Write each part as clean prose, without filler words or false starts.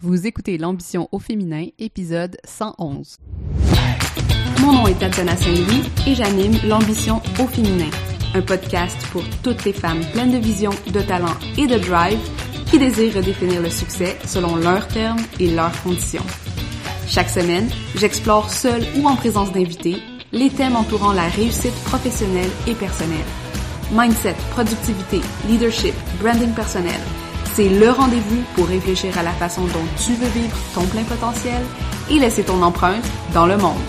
Vous écoutez l'ambition au féminin, épisode 111. Mon nom est Tatiana Saint-Louis et j'anime l'ambition au féminin, un podcast pour toutes les femmes pleines de vision, de talent et de drive qui désirent redéfinir le succès selon leurs termes et leurs conditions. Chaque semaine, j'explore seule ou en présence d'invités les thèmes entourant la réussite professionnelle et personnelle. Mindset, productivité, leadership, branding personnel. C'est le rendez-vous pour réfléchir à la façon dont tu veux vivre ton plein potentiel et laisser ton empreinte dans le monde.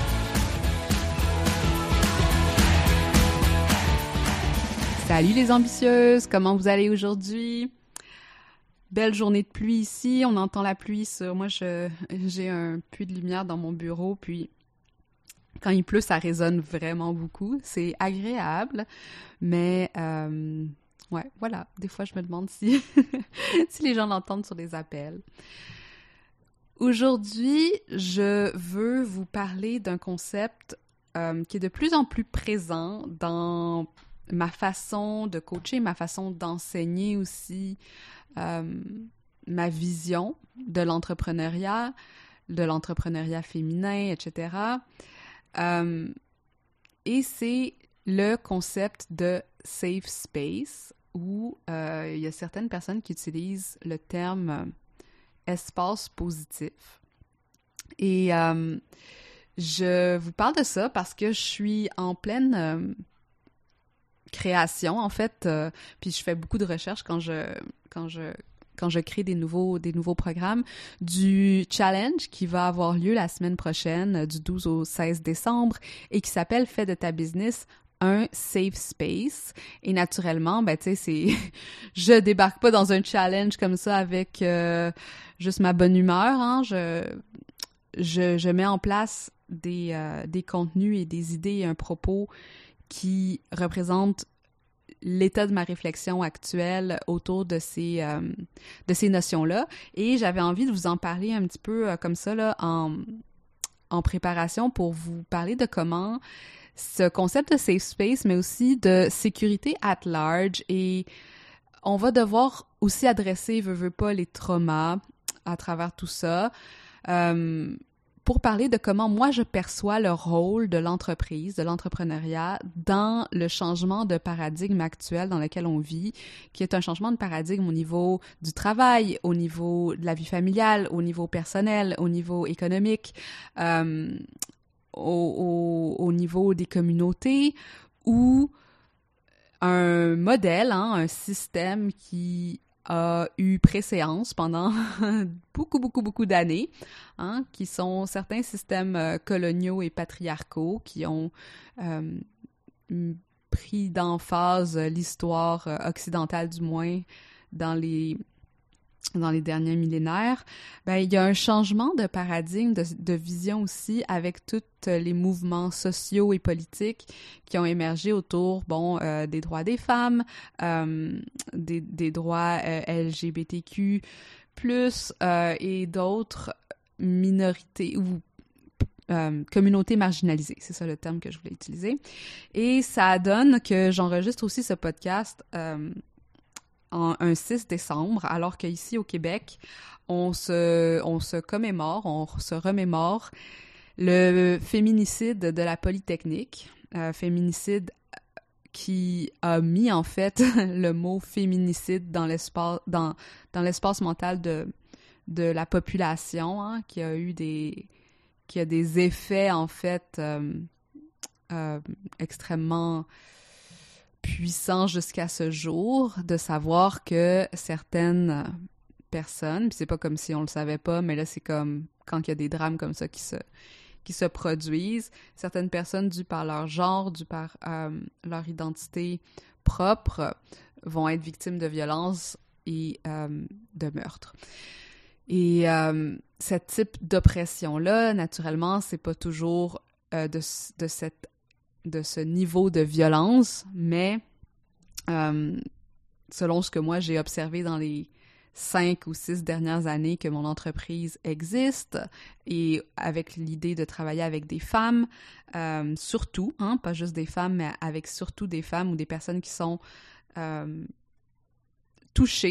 Salut les ambitieuses, comment vous allez aujourd'hui? Belle journée de pluie ici, on entend la pluie sur... Moi, j'ai un puits de lumière dans mon bureau, puis quand il pleut, ça résonne vraiment beaucoup. C'est agréable, mais... ouais, voilà. Des fois, je me demande si, si les gens l'entendent sur les appels. Aujourd'hui, je veux vous parler d'un concept qui est de plus en plus présent dans ma façon de coacher, ma façon d'enseigner aussi, ma vision de l'entrepreneuriat féminin, etc. Et c'est le concept de safe space, où il y a certaines personnes qui utilisent le terme espace positif. Et je vous parle de ça parce que je suis en pleine création, en fait, puis je fais beaucoup de recherches quand je crée des nouveaux programmes, du challenge qui va avoir lieu la semaine prochaine, du 12 au 16 décembre, et qui s'appelle « Fais de ta business un safe space ». Et naturellement, ben tu sais, je débarque pas dans un challenge comme ça avec juste ma bonne humeur, hein. Je mets en place des contenus et des idées et un propos qui représentent l'état de ma réflexion actuelle autour de ces notions-là. Et j'avais envie de vous en parler un petit peu comme ça là, en préparation pour vous parler de comment ce concept de safe space, mais aussi de sécurité at large, et on va devoir aussi adresser, veux pas, les traumas à travers tout ça, pour parler de comment moi je perçois le rôle de l'entreprise, de l'entrepreneuriat dans le changement de paradigme actuel dans lequel on vit, qui est un changement de paradigme au niveau du travail, au niveau de la vie familiale, au niveau personnel, au niveau économique, au niveau des communautés, ou un modèle, hein, un système qui a eu préséance pendant beaucoup d'années, hein, qui sont certains systèmes coloniaux et patriarcaux qui ont pris d'emphase l'histoire occidentale, du moins dans les derniers millénaires. Ben, il y a un changement de paradigme, de vision aussi, avec tous les mouvements sociaux et politiques qui ont émergé autour, des droits des femmes, des droits LGBTQ+, et d'autres minorités ou communautés marginalisées. C'est ça le terme que je voulais utiliser. Et ça donne que j'enregistre aussi ce podcast un 6 décembre, alors qu'ici au Québec, on se commémore, on se remémore le féminicide de la Polytechnique, féminicide qui a mis en fait le mot féminicide dans l'espace mental de la population, hein, qui a des effets en fait extrêmement puissant jusqu'à ce jour, de savoir que certaines personnes, puis c'est pas comme si on le savait pas, mais là c'est comme quand il y a des drames comme ça qui se produisent, certaines personnes, dû par leur genre, dû par leur identité propre, vont être victimes de violences et de meurtres. Et ce type d'oppression-là, naturellement, c'est pas toujours de ce niveau de violence, mais selon ce que moi j'ai observé dans les 5 ou 6 dernières années que mon entreprise existe, et avec l'idée de travailler avec des femmes, surtout, hein, pas juste des femmes, mais avec surtout des femmes ou des personnes qui sont touchées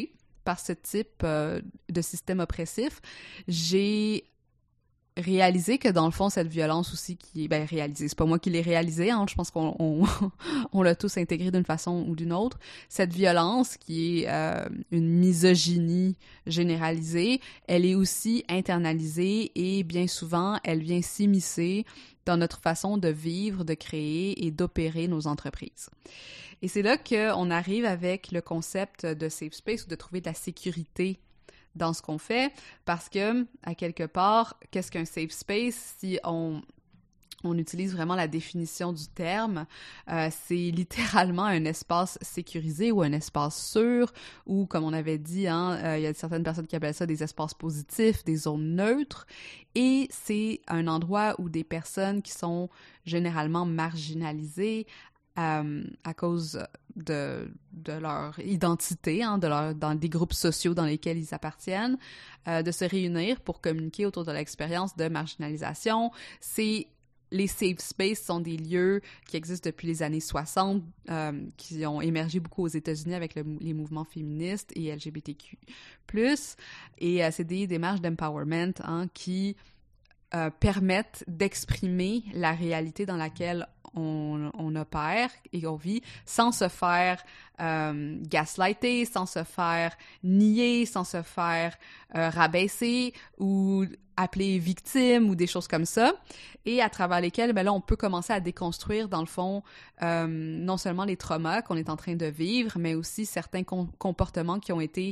par ce type de système oppressif, j'ai réalisé que dans le fond, cette violence aussi qui est... réalisée, c'est pas moi qui l'ai réalisée, hein, je pense qu'on on l'a tous intégré d'une façon ou d'une autre. Cette violence qui est une misogynie généralisée, elle est aussi internalisée et bien souvent, elle vient s'immiscer dans notre façon de vivre, de créer et d'opérer nos entreprises. Et c'est là qu'on arrive avec le concept de safe space ou de trouver de la sécurité dans ce qu'on fait, parce que, à quelque part, qu'est-ce qu'un safe space? Si on utilise vraiment la définition du terme, c'est littéralement un espace sécurisé ou un espace sûr, ou comme on avait dit, il y a certaines personnes qui appellent ça des espaces positifs, des zones neutres, et c'est un endroit où des personnes qui sont généralement marginalisées, à cause de leur identité, dans des groupes sociaux dans lesquels ils appartiennent, de se réunir pour communiquer autour de l'expérience de marginalisation. Les safe spaces sont des lieux qui existent depuis les années 60, qui ont émergé beaucoup aux États-Unis avec les mouvements féministes et LGBTQ+. Et c'est des démarches d'empowerment qui permettent d'exprimer la réalité dans laquelle on opère et on vit sans se faire gaslighter, sans se faire nier, sans se faire rabaisser ou appeler victime ou des choses comme ça, et à travers lesquelles, là, on peut commencer à déconstruire, dans le fond, non seulement les traumas qu'on est en train de vivre, mais aussi certains comportements qui ont été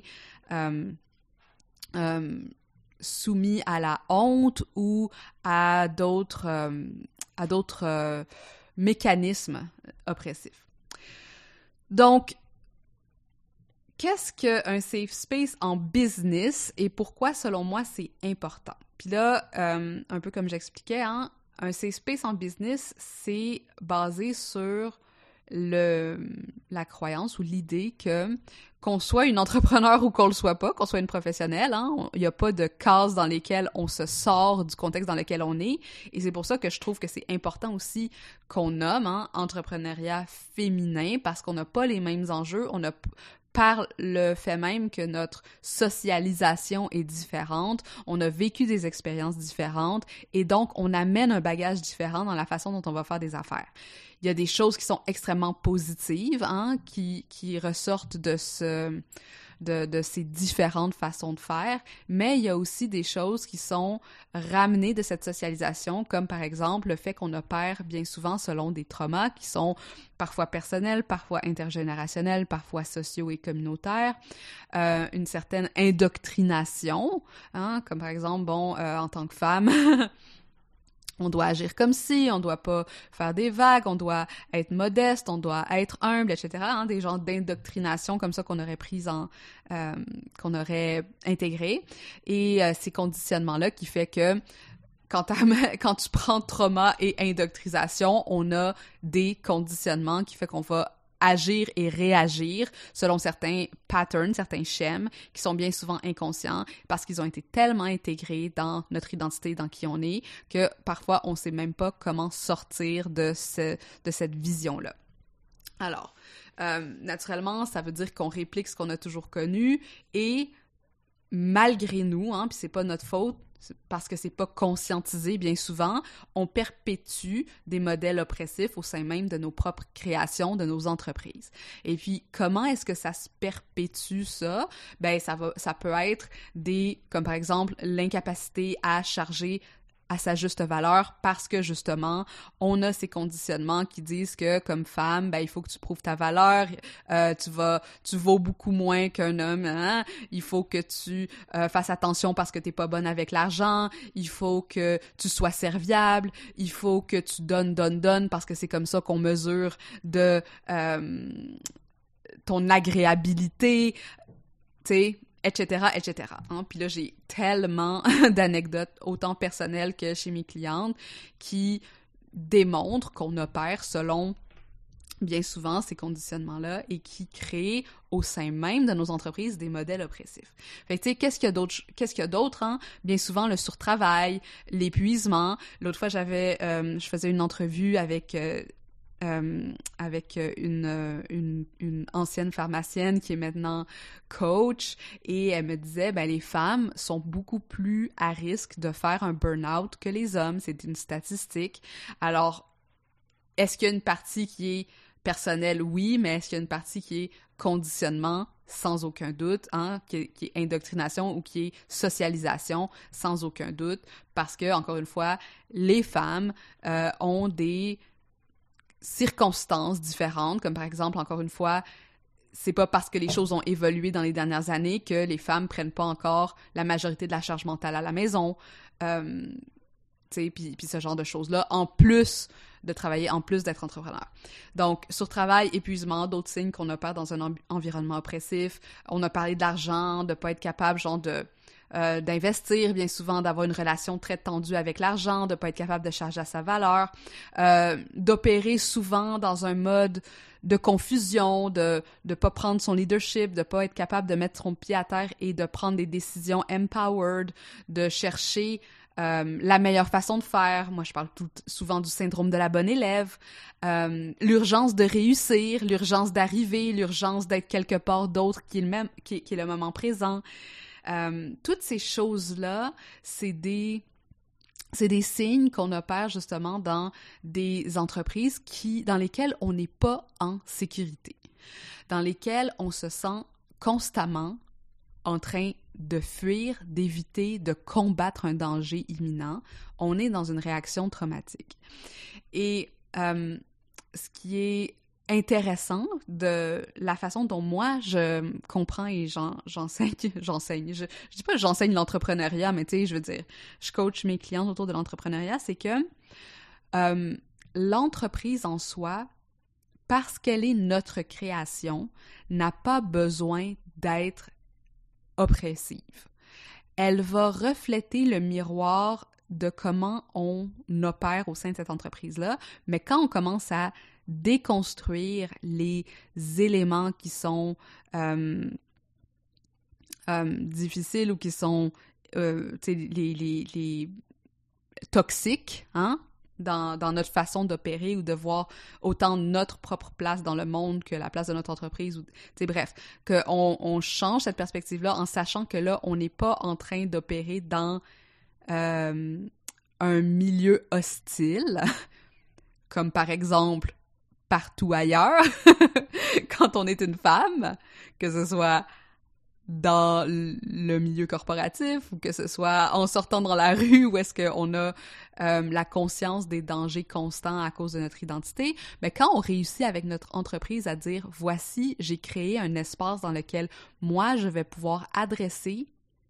soumis à la honte ou à d'autres mécanismes oppressifs. Donc, qu'est-ce qu'un safe space en business et pourquoi, selon moi, c'est important? Puis là, un peu comme j'expliquais, un safe space en business, c'est basé sur la croyance ou l'idée qu'on soit une entrepreneur ou qu'on le soit pas, qu'on soit une professionnelle, il n'y a pas de cases dans lesquelles on se sort du contexte dans lequel on est, et c'est pour ça que je trouve que c'est important aussi qu'on nomme entrepreneuriat féminin, parce qu'on n'a pas les mêmes enjeux, par le fait même que notre socialisation est différente, on a vécu des expériences différentes, et donc on amène un bagage différent dans la façon dont on va faire des affaires. Il y a des choses qui sont extrêmement positives, qui ressortent de ces différentes façons de faire, mais il y a aussi des choses qui sont ramenées de cette socialisation, comme par exemple le fait qu'on opère bien souvent selon des traumas qui sont parfois personnels, parfois intergénérationnels, parfois sociaux et communautaires, une certaine indoctrination, comme par exemple, en tant que femme... On doit agir comme si, on doit pas faire des vagues, on doit être modeste, on doit être humble, etc. Des genres d'indoctrination comme ça qu'on aurait qu'on aurait intégré. Et ces conditionnements-là qui fait que quand tu prends trauma et indoctrination, on a des conditionnements qui fait qu'on va agir et réagir selon certains patterns, certains schèmes qui sont bien souvent inconscients parce qu'ils ont été tellement intégrés dans notre identité, dans qui on est, que parfois on sait même pas comment sortir de cette vision-là. Alors, naturellement, ça veut dire qu'on réplique ce qu'on a toujours connu et malgré nous, puis c'est pas notre faute, parce que c'est pas conscientisé bien souvent, on perpétue des modèles oppressifs au sein même de nos propres créations, de nos entreprises. Et puis, comment est-ce que ça se perpétue ça? Ça peut être comme par exemple l'incapacité à charger à sa juste valeur parce que, justement, on a ces conditionnements qui disent que, comme femme, il faut que tu prouves ta valeur, tu vaux beaucoup moins qu'un homme, il faut que tu fasses attention parce que t'es pas bonne avec l'argent, il faut que tu sois serviable, il faut que tu donnes parce que c'est comme ça qu'on mesure de ton agréabilité, tu sais, etc., etc. Puis là, j'ai tellement d'anecdotes, autant personnelles que chez mes clientes, qui démontrent qu'on opère selon, bien souvent, ces conditionnements-là et qui créent au sein même de nos entreprises des modèles oppressifs. Fait que, tu sais, qu'est-ce qu'il y a d'autre? Bien souvent, le surtravail, l'épuisement. L'autre fois, je faisais une entrevue avec avec une ancienne pharmacienne qui est maintenant coach, et elle me disait, ben les femmes sont beaucoup plus à risque de faire un burn-out que les hommes, c'est une statistique. Alors, est-ce qu'il y a une partie qui est personnelle? Oui, mais est-ce qu'il y a une partie qui est conditionnement? Sans aucun doute, hein, qui est indoctrination ou qui est socialisation, sans aucun doute, parce que, encore une fois, les femmes ont des circonstances différentes, comme par exemple, encore une fois, c'est pas parce que les choses ont évolué dans les dernières années que les femmes prennent pas encore la majorité de la charge mentale à la maison, puis ce genre de choses-là, en plus de travailler, en plus d'être entrepreneur. Donc, surtravail, épuisement, d'autres signes qu'on opère dans un environnement oppressif. On a parlé de l'argent, de pas être capable, genre, d'investir, bien souvent, d'avoir une relation très tendue avec l'argent, de pas être capable de charger à sa valeur, d'opérer souvent dans un mode de confusion, de pas prendre son leadership, de pas être capable de mettre son pied à terre et de prendre des décisions empowered, de chercher la meilleure façon de faire. Moi, je parle souvent du syndrome de la bonne élève, l'urgence de réussir, l'urgence d'arriver, l'urgence d'être quelque part d'autre qui est le moment présent. Toutes ces choses-là, c'est des signes qu'on opère justement dans des entreprises dans lesquelles on n'est pas en sécurité, dans lesquelles on se sent constamment en train de fuir, d'éviter, de combattre un danger imminent. On est dans une réaction traumatique. Et ce qui est intéressant de la façon dont moi je comprends et j'enseigne. Je dis pas que j'enseigne l'entrepreneuriat, mais tu sais, je veux dire, je coach mes clients autour de l'entrepreneuriat, c'est que l'entreprise en soi, parce qu'elle est notre création, n'a pas besoin d'être oppressive. Elle va refléter le miroir de comment on opère au sein de cette entreprise-là, mais quand on commence à déconstruire les éléments qui sont difficiles ou qui sont les toxiques, hein, dans notre façon d'opérer ou de voir autant notre propre place dans le monde que la place de notre entreprise. Bref, qu'on change cette perspective-là en sachant que là, on n'est pas en train d'opérer dans un milieu hostile, comme par exemple partout ailleurs, quand on est une femme, que ce soit dans le milieu corporatif ou que ce soit en sortant dans la rue où est-ce qu'on a la conscience des dangers constants à cause de notre identité, mais quand on réussit avec notre entreprise à dire « Voici, j'ai créé un espace dans lequel moi, je vais pouvoir adresser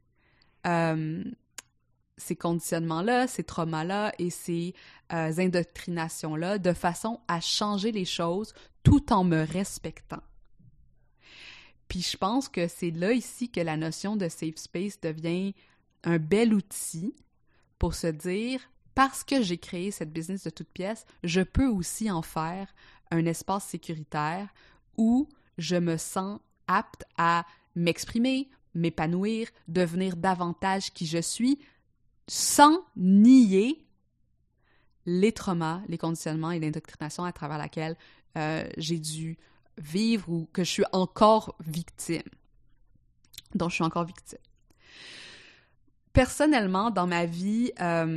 ces conditionnements-là, ces traumas-là et ces indoctrinations-là de façon à changer les choses tout en me respectant. » Puis je pense que c'est là ici que la notion de safe space devient un bel outil pour se dire, parce que j'ai créé cette business de toutes pièces, je peux aussi en faire un espace sécuritaire où je me sens apte à m'exprimer, m'épanouir, devenir davantage qui je suis, sans nier les traumas, les conditionnements et l'indoctrination à travers laquelle j'ai dû vivre ou que je suis encore victime. Donc, je suis encore victime. Personnellement, dans ma vie,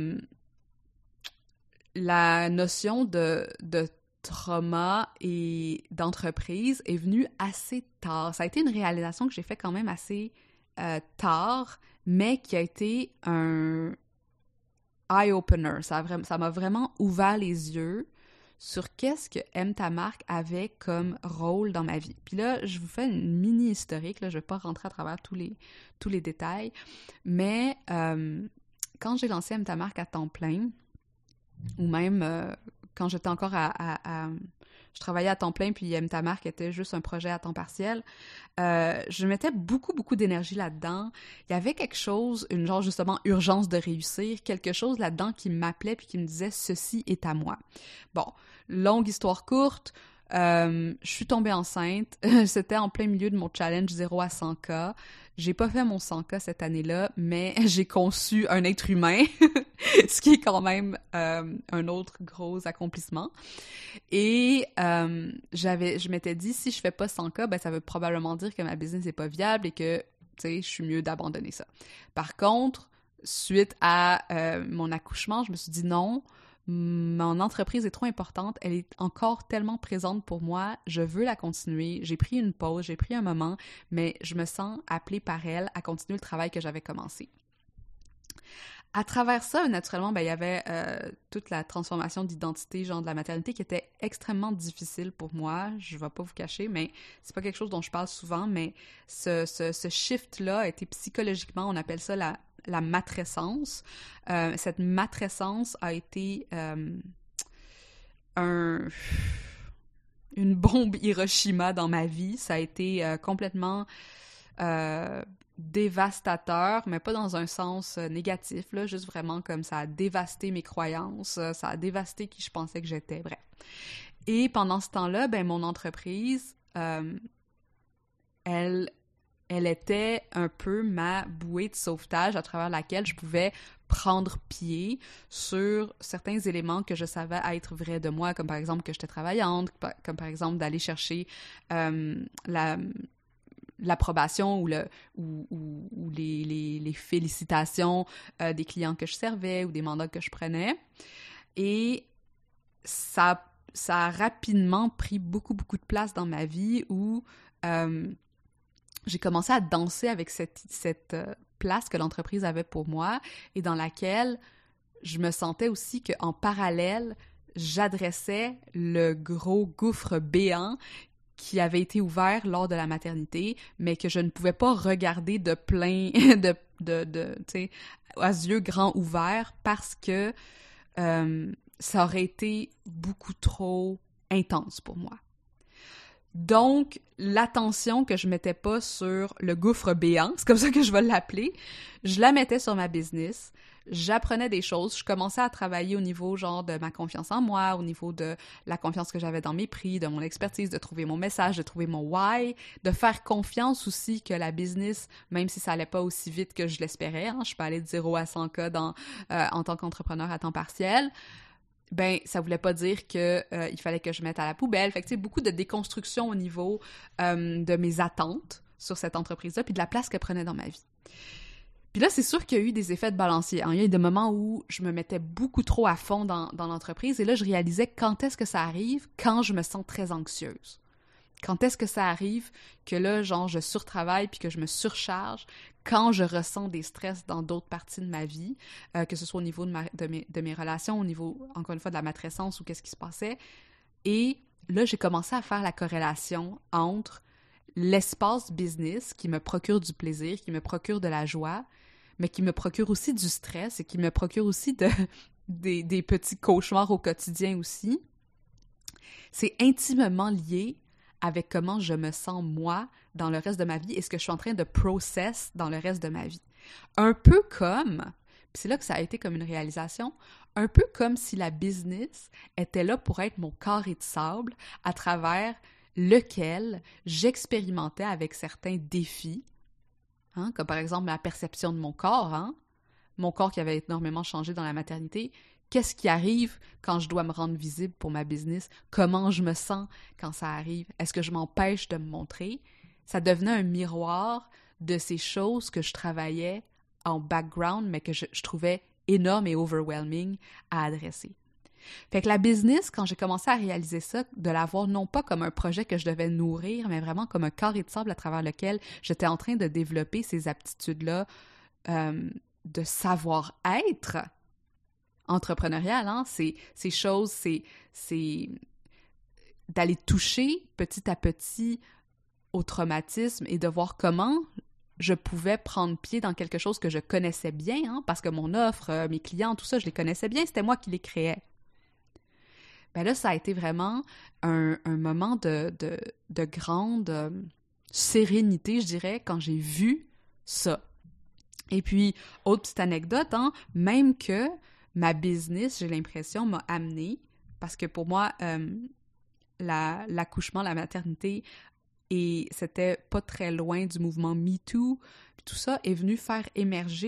la notion de trauma et d'entreprise est venue assez tard. Ça a été une réalisation que j'ai fait quand même assez tard, mais qui a été un eye-opener. Ça m'a vraiment ouvert les yeux sur qu'est-ce que Aime ta marque avait comme rôle dans ma vie. Puis là, je vous fais une mini-historique, là, je ne vais pas rentrer à travers tous les détails, mais quand j'ai lancé Aime ta marque à temps plein, ou même quand j'étais encore je travaillais à temps plein, puis Aime ta marque était juste un projet à temps partiel, je mettais beaucoup, beaucoup d'énergie là-dedans. Il y avait quelque chose, une genre justement urgence de réussir, quelque chose là-dedans qui m'appelait puis qui me disait « ceci est à moi ». Bon, longue histoire courte, je suis tombée enceinte, c'était en plein milieu de mon challenge 0 à 100K. J'ai pas fait mon 100K cette année-là, mais j'ai conçu un être humain ce qui est quand même un autre gros accomplissement. Et je m'étais dit, si je fais pas 100K, ben ça veut probablement dire que ma business n'est pas viable et que, tu sais, je suis mieux d'abandonner ça. Par contre, suite à mon accouchement, je me suis dit non, mon entreprise est trop importante, elle est encore tellement présente pour moi, je veux la continuer, j'ai pris une pause, j'ai pris un moment, mais je me sens appelée par elle à continuer le travail que j'avais commencé. À travers ça, naturellement, ben, il y avait toute la transformation d'identité, genre de la maternité, qui était extrêmement difficile pour moi. Je ne vais pas vous cacher, mais c'est pas quelque chose dont je parle souvent, mais ce shift-là a été psychologiquement, on appelle ça la matrescence. Cette matrescence a été une bombe Hiroshima dans ma vie. Ça a été complètement dévastateur, mais pas dans un sens négatif, là, juste vraiment comme ça a dévasté mes croyances, ça a dévasté qui je pensais que j'étais, bref. Et pendant ce temps-là, ben mon entreprise, elle était un peu ma bouée de sauvetage à travers laquelle je pouvais prendre pied sur certains éléments que je savais être vrais de moi, comme par exemple que j'étais travaillante, comme par exemple d'aller chercher l'approbation ou les félicitations des clients que je servais ou des mandats que je prenais. Et ça a rapidement pris beaucoup de place dans ma vie où j'ai commencé à danser avec cette place que l'entreprise avait pour moi et dans laquelle je me sentais aussi qu'en parallèle, j'adressais le gros gouffre béant qui avait été ouvert lors de la maternité, mais que je ne pouvais pas regarder de plein, tu sais, à yeux grands ouverts parce que ça aurait été beaucoup trop intense pour moi. Donc, l'attention que je mettais pas sur le gouffre béant, c'est comme ça que je vais l'appeler, je la mettais sur ma business, j'apprenais des choses, je commençais à travailler au niveau genre de ma confiance en moi, au niveau de la confiance que j'avais dans mes prix, de mon expertise, de trouver mon message, de trouver mon why, de faire confiance aussi que la business, même si ça allait pas aussi vite que je l'espérais, hein, je peux aller de 0 à 100K en tant qu'entrepreneur à temps partiel, ben ça voulait pas dire que il fallait que je mette à la poubelle. Fait que tu sais, beaucoup de déconstruction au niveau de mes attentes sur cette entreprise-là, puis de la place qu'elle prenait dans ma vie. Puis là, c'est sûr qu'il y a eu des effets de balancier. Hein. Il y a eu des moments où je me mettais beaucoup trop à fond dans l'entreprise, et là, je réalisais quand est-ce que ça arrive, quand je me sens très anxieuse. Quand est-ce que ça arrive que là, genre, je surtravaille puis que je me surcharge, quand je ressens des stress dans d'autres parties de ma vie, que ce soit au niveau de mes relations, au niveau, encore une fois, de la matrescence ou qu'est-ce qui se passait. Et là, j'ai commencé à faire la corrélation entre l'espace business qui me procure du plaisir, qui me procure de la joie, mais qui me procure aussi du stress et qui me procure aussi des petits cauchemars au quotidien aussi. C'est intimement lié avec comment je me sens moi dans le reste de ma vie et ce que je suis en train de process dans le reste de ma vie. Un peu comme, puis c'est là que ça a été comme une réalisation, un peu comme si la business était là pour être mon carré de sable à travers lequel j'expérimentais avec certains défis, hein, comme par exemple la perception de mon corps, hein, mon corps qui avait énormément changé dans la maternité. Qu'est-ce qui arrive quand je dois me rendre visible pour ma business? Comment je me sens quand ça arrive? Est-ce que je m'empêche de me montrer? Ça devenait un miroir de ces choses que je travaillais en background, mais que je trouvais énormes et overwhelming à adresser. Fait que la business, quand j'ai commencé à réaliser ça, de la voir non pas comme un projet que je devais nourrir, mais vraiment comme un carré de sable à travers lequel j'étais en train de développer ces aptitudes-là de savoir-être entrepreneurial, hein? Ces choses, c'est d'aller toucher petit à petit au traumatisme et de voir comment je pouvais prendre pied dans quelque chose que je connaissais bien, hein? Parce que mon offre, mes clients, tout ça, je les connaissais bien, c'était moi qui les créais. Ben là, ça a été vraiment un moment de grande sérénité, je dirais, quand j'ai vu ça. Et puis, autre petite anecdote, hein, même que ma business, j'ai l'impression, m'a amenée, parce que pour moi, l'accouchement, la maternité, et c'était pas très loin du mouvement MeToo, puis tout ça est venu faire émerger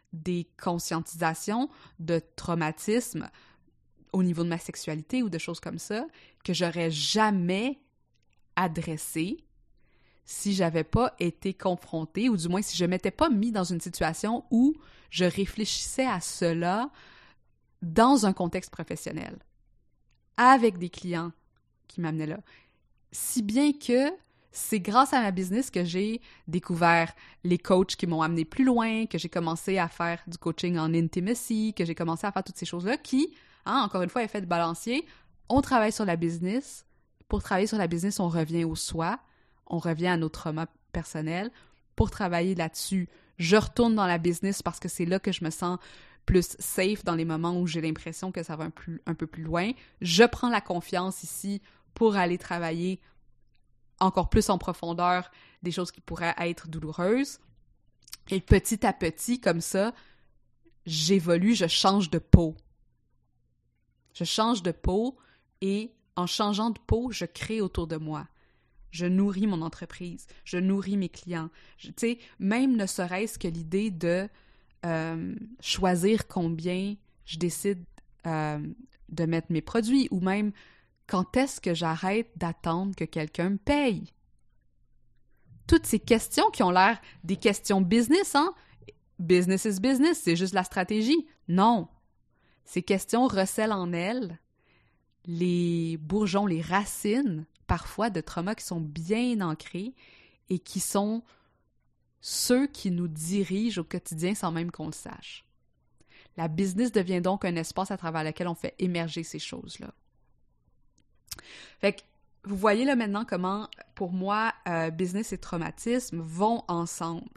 des conscientisations de traumatismes au niveau de ma sexualité ou de choses comme ça que j'aurais jamais adressées si j'avais pas été confrontée, ou du moins si je m'étais pas mis dans une situation où je réfléchissais à cela dans un contexte professionnel, avec des clients qui m'amenaient là. Si bien que c'est grâce à ma business que j'ai découvert les coachs qui m'ont amené plus loin, que j'ai commencé à faire du coaching en intimacy, que j'ai commencé à faire toutes ces choses-là qui, encore une fois, effet de balancier, on travaille sur la business. Pour travailler sur la business, on revient au soi, on revient à nos traumas personnels. Pour travailler là-dessus, je retourne dans la business parce que c'est là que je me sens plus safe dans les moments où j'ai l'impression que ça va un peu plus loin. Je prends la confiance ici pour aller travailler encore plus en profondeur des choses qui pourraient être douloureuses. Et petit à petit, comme ça, j'évolue, je change de peau. Je change de peau et en changeant de peau, je crée autour de moi. Je nourris mon entreprise, je nourris mes clients. Tu sais, même ne serait-ce que l'idée de choisir combien je décide de mettre mes produits ou même quand est-ce que j'arrête d'attendre que quelqu'un me paye? Toutes ces questions qui ont l'air des questions business, hein? Business is business, c'est juste la stratégie. Non. Ces questions recèlent en elles les bourgeons, les racines, parfois, de traumas qui sont bien ancrés et qui sont ceux qui nous dirigent au quotidien sans même qu'on le sache. La business devient donc un espace à travers lequel on fait émerger ces choses-là. Fait que, vous voyez là maintenant comment, pour moi, business et traumatisme vont ensemble.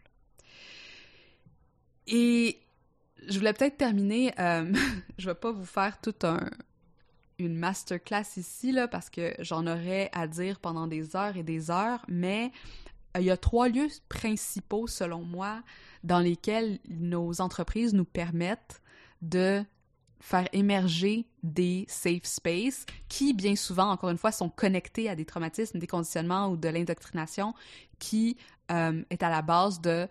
Et je voulais peut-être terminer, je vais pas vous faire toute une masterclass ici, là, parce que j'en aurais à dire pendant des heures et des heures, mais il y a 3 lieux principaux, selon moi, dans lesquels nos entreprises nous permettent de faire émerger des safe spaces qui, bien souvent, encore une fois, sont connectés à des traumatismes, des conditionnements ou de l'indoctrination qui est à la base de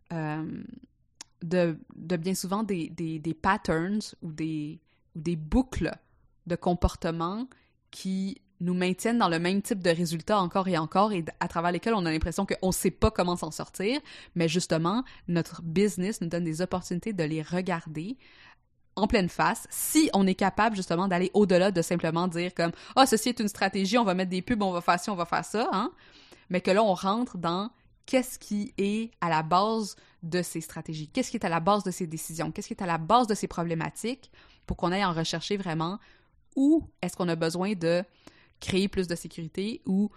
bien souvent des patterns ou des boucles de comportements qui nous maintiennent dans le même type de résultats encore et encore et à travers lesquels on a l'impression qu'on ne sait pas comment s'en sortir, mais justement, notre business nous donne des opportunités de les regarder en pleine face, si on est capable justement d'aller au-delà de simplement dire comme « Ah, ceci est une stratégie, on va mettre des pubs, on va faire ci, on va faire ça hein? », mais que là, on rentre dans qu'est-ce qui est à la base de ces stratégies, qu'est-ce qui est à la base de ces décisions, qu'est-ce qui est à la base de ces problématiques pour qu'on aille en rechercher vraiment où est-ce qu'on a besoin de créer plus de sécurité ou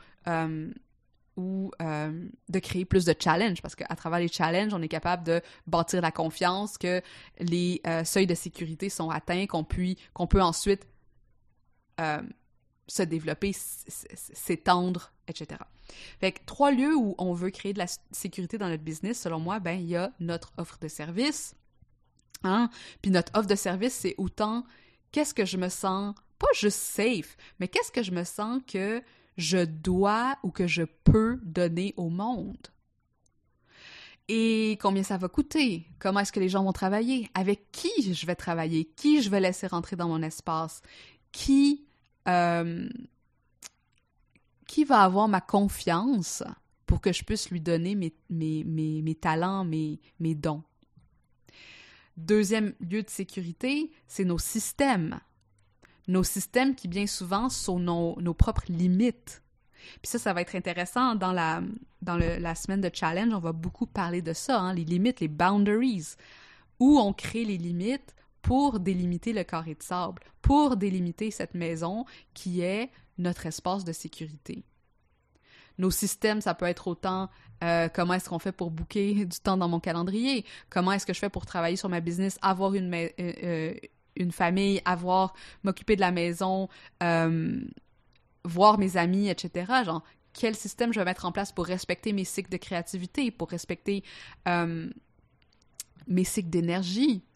de créer plus de challenges, parce qu'à travers les challenges, on est capable de bâtir la confiance, que les seuils de sécurité sont atteints, qu'on peut ensuite se développer, s'étendre, etc. Fait que 3 lieux où on veut créer de la sécurité dans notre business, selon moi, ben il y a notre offre de service, hein? Puis notre offre de service, c'est autant qu'est-ce que je me sens, pas juste safe, mais qu'est-ce que je me sens que je dois ou que je peux donner au monde. Et combien ça va coûter? Comment est-ce que les gens vont travailler? Avec qui je vais travailler? Qui je vais laisser rentrer dans mon espace? Qui va avoir ma confiance pour que je puisse lui donner mes talents, mes dons? Deuxième lieu de sécurité, c'est nos systèmes. Nos systèmes qui, bien souvent, sont nos propres limites. Puis ça va être intéressant dans la semaine de challenge, on va beaucoup parler de ça, hein, les limites, les boundaries, où on crée les limites pour délimiter le carré de sable, pour délimiter cette maison qui est notre espace de sécurité. Nos systèmes, ça peut être autant comment est-ce qu'on fait pour booker du temps dans mon calendrier, comment est-ce que je fais pour travailler sur ma business, avoir une famille, m'occuper de la maison, voir mes amis, etc. Genre, quel système je vais mettre en place pour respecter mes cycles de créativité, pour respecter mes cycles d'énergie.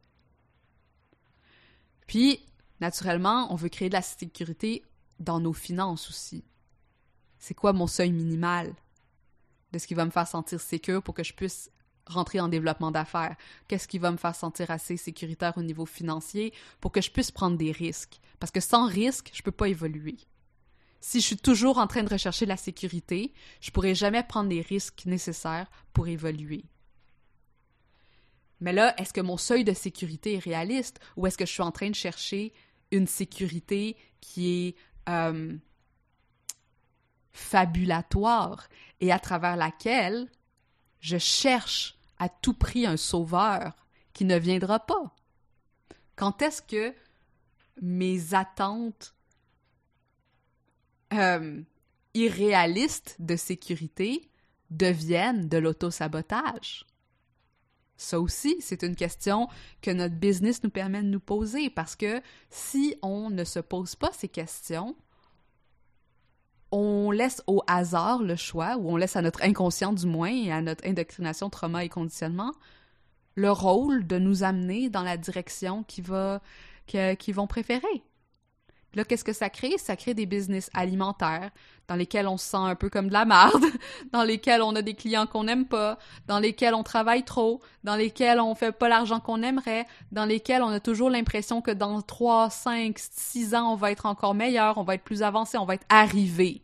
Puis, naturellement, on veut créer de la sécurité dans nos finances aussi. C'est quoi mon seuil minimal de ce qui va me faire sentir sécure pour que je puisse rentrer en développement d'affaires? Qu'est-ce qui va me faire sentir assez sécuritaire au niveau financier pour que je puisse prendre des risques? Parce que sans risque, je peux pas évoluer. Si je suis toujours en train de rechercher la sécurité, je pourrai jamais prendre les risques nécessaires pour évoluer. Mais là, est-ce que mon seuil de sécurité est réaliste ou est-ce que je suis en train de chercher une sécurité qui est fabulatoire et à travers laquelle je cherche à tout prix un sauveur qui ne viendra pas? Quand est-ce que mes attentes irréalistes de sécurité deviennent de l'auto-sabotage? Ça aussi, c'est une question que notre business nous permet de nous poser parce que si on ne se pose pas ces questions, on laisse au hasard le choix, ou on laisse à notre inconscient du moins et à notre indoctrination, trauma et conditionnement, le rôle de nous amener dans la direction qu'ils vont préférer. Là, qu'est-ce que ça crée? Ça crée des business alimentaires dans lesquels on se sent un peu comme de la merde, dans lesquels on a des clients qu'on n'aime pas, dans lesquels on travaille trop, dans lesquels on fait pas l'argent qu'on aimerait, dans lesquels on a toujours l'impression que dans 3, 5, 6 ans, on va être encore meilleur, on va être plus avancé, on va être arrivé.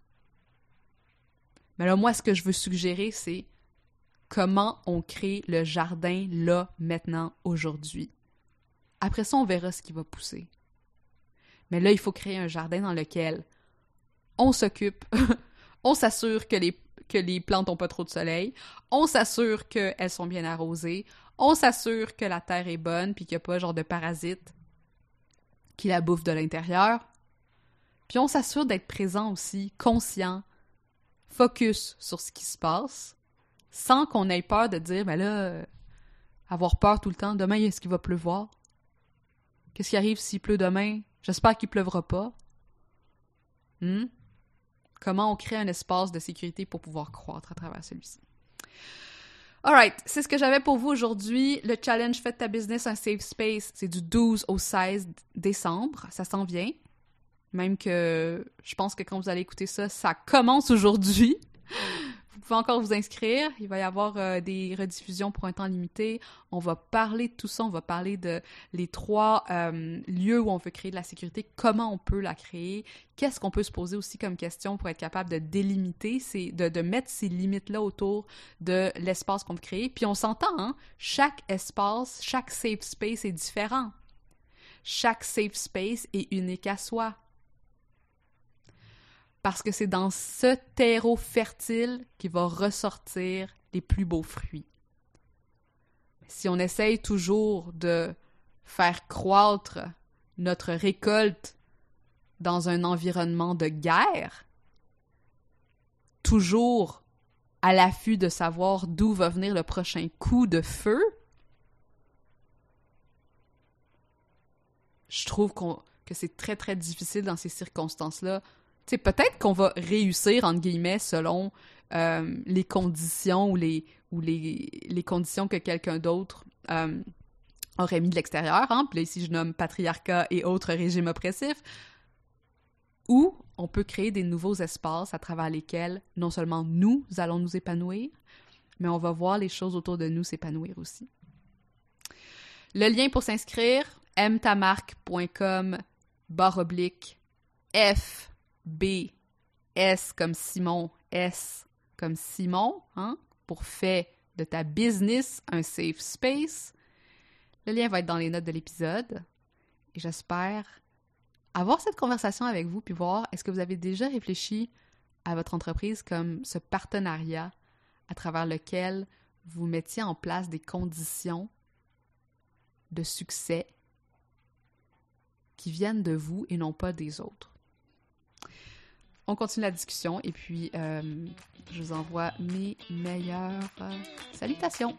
Mais là, moi, ce que je veux suggérer, c'est comment on crée le jardin là, maintenant, aujourd'hui. Après ça, on verra ce qui va pousser. Mais là, il faut créer un jardin dans lequel on s'occupe, on s'assure que les plantes n'ont pas trop de soleil, on s'assure qu'elles sont bien arrosées, on s'assure que la terre est bonne puis qu'il n'y a pas genre de parasites qui la bouffent de l'intérieur. Puis on s'assure d'être présent aussi, conscient, focus sur ce qui se passe, sans qu'on ait peur de dire, ben là, avoir peur tout le temps, demain, est-ce qu'il va pleuvoir? Qu'est-ce qui arrive s'il pleut demain? J'espère qu'il pleuvra pas. Comment on crée un espace de sécurité pour pouvoir croître à travers celui-ci? Alright, c'est ce que j'avais pour vous aujourd'hui. Le challenge Fais de ta business un safe space, c'est du 12 au 16 décembre. Ça s'en vient. Même que je pense que quand vous allez écouter ça, ça commence aujourd'hui. Vous pouvez encore vous inscrire. Il va y avoir des rediffusions pour un temps limité. On va parler de tout ça. On va parler de les 3 lieux où on veut créer de la sécurité, comment on peut la créer, qu'est-ce qu'on peut se poser aussi comme question pour être capable de délimiter, de mettre ces limites-là autour de l'espace qu'on veut créer. Puis on s'entend, hein? Chaque espace, chaque safe space est différent. Chaque safe space est unique à soi. Parce que c'est dans ce terreau fertile qu'il va ressortir les plus beaux fruits. Si on essaye toujours de faire croître notre récolte dans un environnement de guerre, toujours à l'affût de savoir d'où va venir le prochain coup de feu, je trouve que c'est très, très difficile dans ces circonstances-là. Tu sais, peut-être qu'on va réussir, entre guillemets, selon les conditions ou les conditions que quelqu'un d'autre aurait mis de l'extérieur. Hein? Puis là, ici, je nomme patriarcat et autres régimes oppressifs. Ou on peut créer des nouveaux espaces à travers lesquels non seulement nous allons nous épanouir, mais on va voir les choses autour de nous s'épanouir aussi. Le lien pour s'inscrire, aimetamarque.com/F B, S comme Simon, S comme Simon, hein, pour Fais de ta business un safe space. Le lien va être dans les notes de l'épisode. Et j'espère avoir cette conversation avec vous puis voir, est-ce que vous avez déjà réfléchi à votre entreprise comme ce partenariat à travers lequel vous mettiez en place des conditions de succès qui viennent de vous et non pas des autres. On continue la discussion et puis je vous envoie mes meilleures salutations.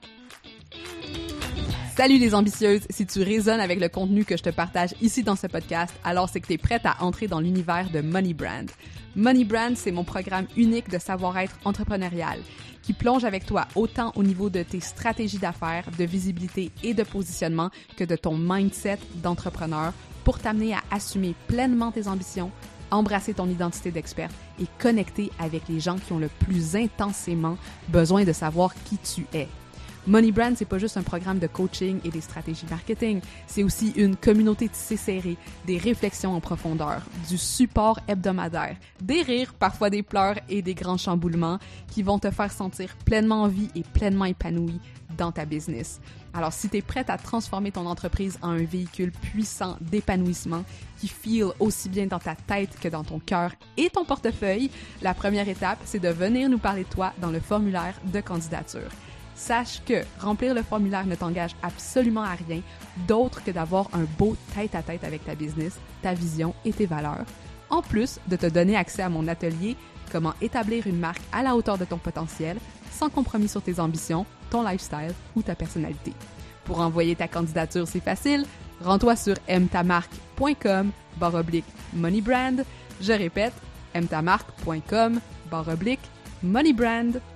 Salut les ambitieuses! Si tu résonnes avec le contenu que je te partage ici dans ce podcast, alors c'est que tu es prête à entrer dans l'univers de Money Brand. Money Brand, c'est mon programme unique de savoir-être entrepreneurial qui plonge avec toi autant au niveau de tes stratégies d'affaires, de visibilité et de positionnement que de ton mindset d'entrepreneur pour t'amener à assumer pleinement tes ambitions, embrasser ton identité d'experte et connecter avec les gens qui ont le plus intensément besoin de savoir qui tu es. Money Brand, c'est pas juste un programme de coaching et des stratégies marketing, c'est aussi une communauté tissée serrée, des réflexions en profondeur, du support hebdomadaire, des rires, parfois des pleurs et des grands chamboulements qui vont te faire sentir pleinement en vie et pleinement épanoui dans ta business. Alors, si tu es prête à transformer ton entreprise en un véhicule puissant d'épanouissement qui feel aussi bien dans ta tête que dans ton cœur et ton portefeuille, la première étape, c'est de venir nous parler de toi dans le formulaire de candidature. Sache que remplir le formulaire ne t'engage absolument à rien d'autre que d'avoir un beau tête-à-tête avec ta business, ta vision et tes valeurs, en plus de te donner accès à mon atelier « Comment établir une marque à la hauteur de ton potentiel sans compromis sur tes ambitions, ton lifestyle ou ta personnalité. » Pour envoyer ta candidature, c'est facile. Rends-toi sur aimetamarque.com/moneybrand. Je répète, aimetamarque.com/moneybrand.